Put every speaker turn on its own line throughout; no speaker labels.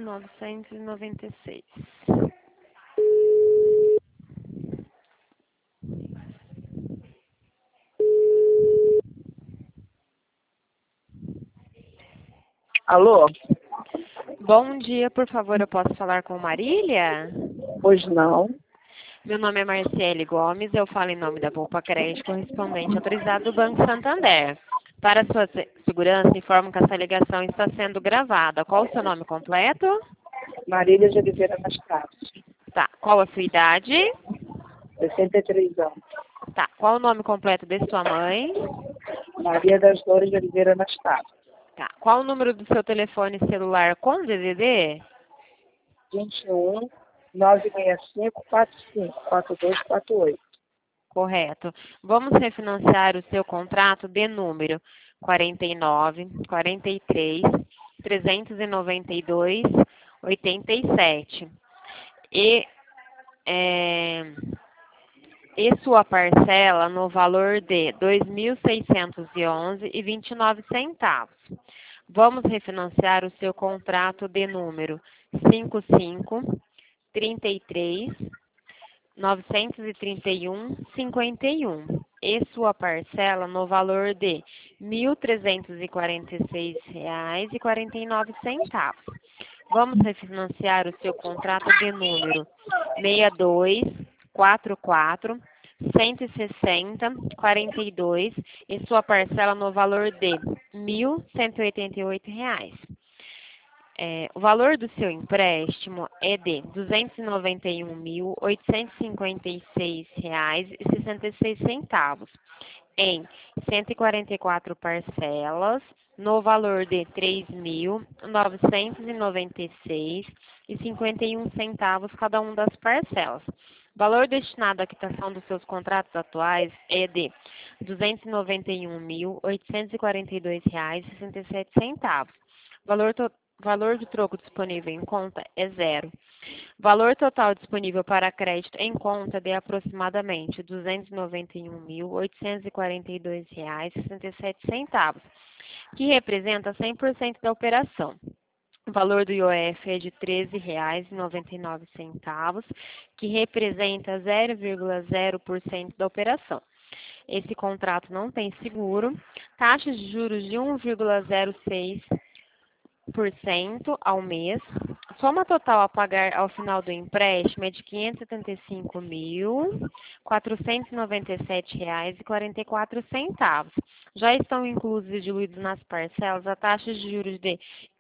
996.
Alô?
Bom dia, por favor, eu posso falar com Marília?
Pois não.
Meu nome é Marciele Gomes, eu falo em nome da Poupa Crédito, correspondente autorizado do Banco Santander. Para sua segurança, informo que essa ligação está sendo gravada. Qual o seu nome completo?
Marília de Oliveira Mastros,
Tá. Qual a sua idade?
63 anos.
Tá. Qual o nome completo de sua mãe?
Maria das Dores de Oliveira Mastros,
Tá. Qual o número do seu telefone celular com DDD?
21 965 45 4248.
Correto. Vamos refinanciar o seu contrato de número 49, 43, 392, 87. E, e sua parcela no valor de R$ 2.611,29. Vamos refinanciar o seu contrato de número 55, 33, 931,51 e sua parcela no valor de R$ 1.346,49. Vamos refinanciar o seu contrato de número 6244 160 42 e sua parcela no valor de R$ 1.188. O valor do seu empréstimo é de R$ 291.856,66 em 144 parcelas, no valor de R$ 3.996,51 cada uma das parcelas. O valor destinado à quitação dos seus contratos atuais é de R$ 291.842,67. Valor do troco disponível em conta é zero. Valor total disponível para crédito em conta de aproximadamente R$ 291.842,67, que representa 100% da operação. O valor do IOF é de R$ 13,99, que representa 0,0% da operação. Esse contrato não tem seguro, taxas de juros de 1,06% ao mês. Soma total a pagar ao final do empréstimo é de R$ 575.497,44. Já estão inclusos e diluídos nas parcelas a taxa de juros de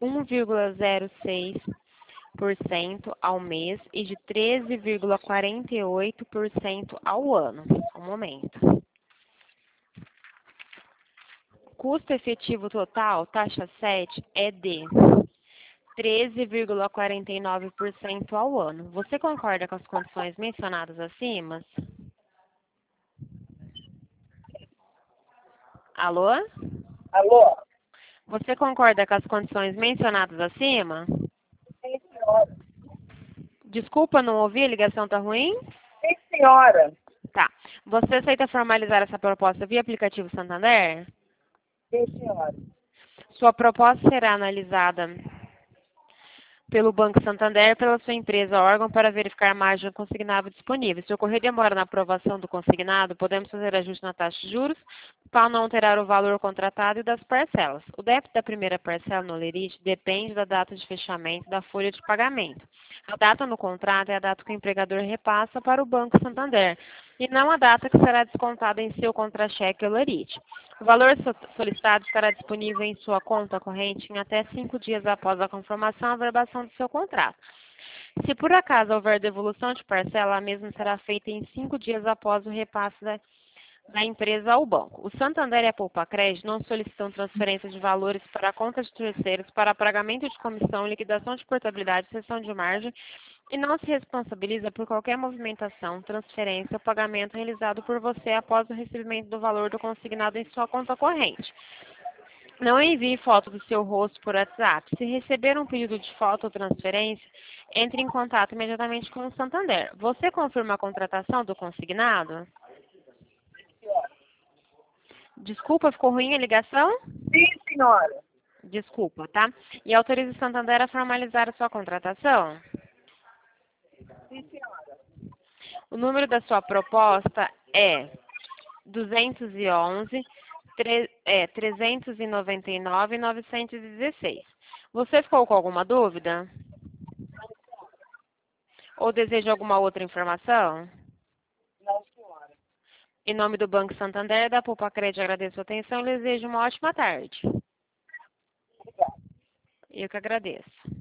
1,06% ao mês e de 13,48% ao ano. Um momento. Custo efetivo total, taxa 7, é de 13,49% ao ano. Você concorda com as condições mencionadas acima? Alô?
Alô?
Você concorda com as condições mencionadas acima?
Sim, senhora.
Desculpa, não ouvi, a ligação tá ruim?
Sim, senhora.
Tá. Você aceita formalizar essa proposta via aplicativo Santander?
Sim, senhora.
Sua proposta será analisada pelo Banco Santander e pela sua empresa órgão para verificar a margem consignado disponível. Se ocorrer demora na aprovação do consignado, podemos fazer ajuste na taxa de juros para não alterar o valor contratado e das parcelas. O débito da primeira parcela no lerite depende da data de fechamento da folha de pagamento. A data no contrato é a data que o empregador repassa para o Banco Santander e não a data que será descontada em seu contra-cheque ou lerite. O valor solicitado estará disponível em sua conta corrente em até 5 dias após a conformação e averbação do seu contrato. Se por acaso houver devolução de parcela, a mesma será feita em 5 dias após o repasse da empresa ao banco. O Santander e a Poupa Crédito não solicitam transferência de valores para a conta de terceiros para pagamento de comissão, liquidação de portabilidade, cessão de margem e não se responsabiliza por qualquer movimentação, transferência ou pagamento realizado por você após o recebimento do valor do consignado em sua conta corrente. Não envie foto do seu rosto por WhatsApp. Se receber um pedido de foto ou transferência, entre em contato imediatamente com o Santander. Você confirma a contratação do consignado? Desculpa, ficou ruim a ligação?
Sim, senhora.
Desculpa, tá? E autoriza o Santander a formalizar a sua contratação?
Sim, senhora.
O número da sua proposta é 211 399 916. Você ficou com alguma dúvida? Ou deseja alguma outra informação?
Não, senhora.
Em nome do Banco Santander, da Poupa Crédito, agradeço a atenção e desejo uma ótima tarde.
Obrigada.
Eu que agradeço.